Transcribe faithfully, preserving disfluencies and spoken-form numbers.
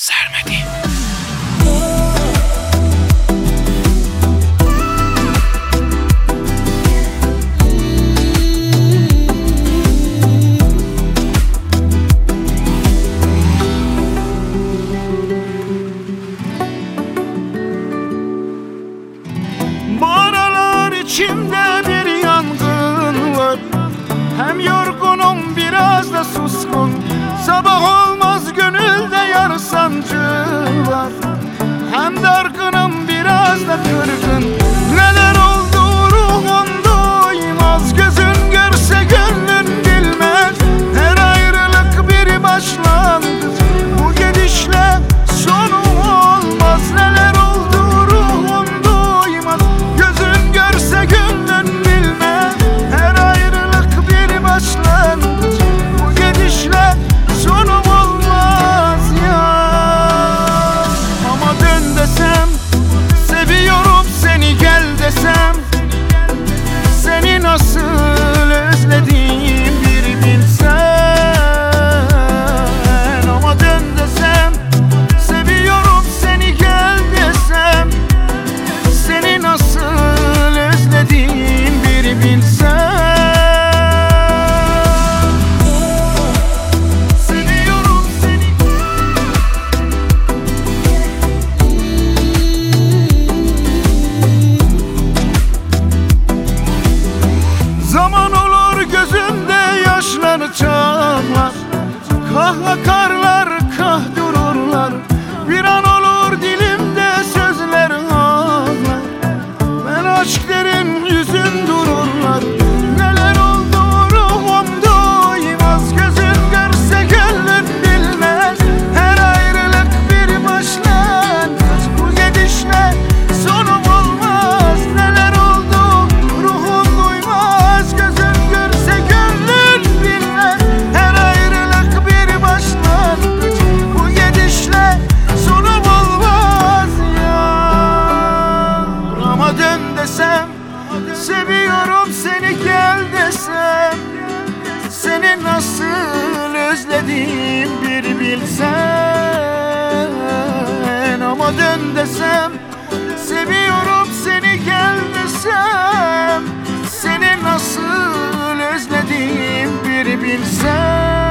Sermedi. Bu aralar içimde bir yangın var. Hem yorgunum biraz da suskun. Sabah olmaz gönülde yar sancı var. Hem dargınım biraz da kırgın. Neler oldu ruhum duymaz. Gözün görse gönlün bilmez. Her ayrılık bir başlangıç. Bu gidişle sonu olmaz. Neler oldu ruhum duymaz. Gözün görse gönlün bilmez. Her ayrılık bir başlangıç. Bu gidişle sonum olmaz ya. Ama dön desem, seviyorum seni gel desem, seni nasıl özlediğim bir bilsen. Ama dön desem, seviyorum seni gel desem, seni nasıl özlediğim bir bilsen. Seviyorum seni. Zaman olur gözümde yaşlar çağlar. Kah akarlar kah dururlar. Bir an olur dilimde sözler ağlar. Ben aşk derim yüzün dururlar. Neler oldu ruhum duymaz. Gözün görse gönlün bilmez. Her ayrılık bir başlangıç. Bu gidişle sonum olmaz. Neler oldu ruhum duymaz. Gözün görse gönlün bilmez. Her ayrılık bir başlangıç. Bu gidişle sonum olmaz ya. Ama dön desem, seviyorum seni gel desem, seni nasıl özlediğim bir bilsen. Ama dön desem, seviyorum seni gel desem, seni nasıl özlediğim bir bilsen.